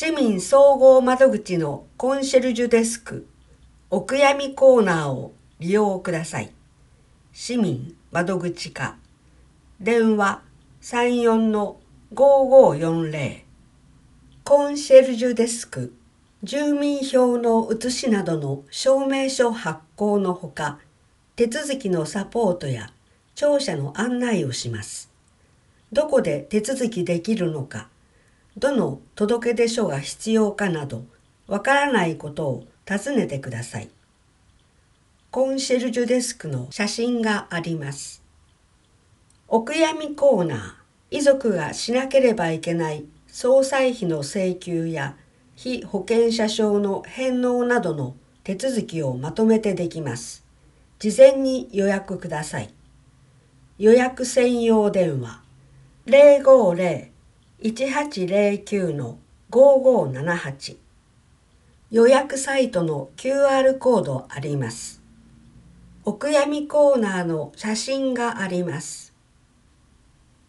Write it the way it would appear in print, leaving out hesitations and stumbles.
市民総合窓口のコンシェルジュデスク、お悔やみコーナーを利用ください。市民窓口課、電話34-5540。コンシェルジュデスク、住民票の写しなどの証明書発行のほか、手続きのサポートや庁舎の案内をします。どこで手続きできるのか、どの届出書が必要かなど、わからないことを尋ねてください。コンシェルジュデスクの写真があります。お悔やみコーナー、遺族がしなければいけない葬祭費の請求や被保険者証の返納などの手続きをまとめてできます。事前に予約ください。予約専用電話050-1809-5578。予約サイトの QR コードあります。お悔やみコーナーの写真があります。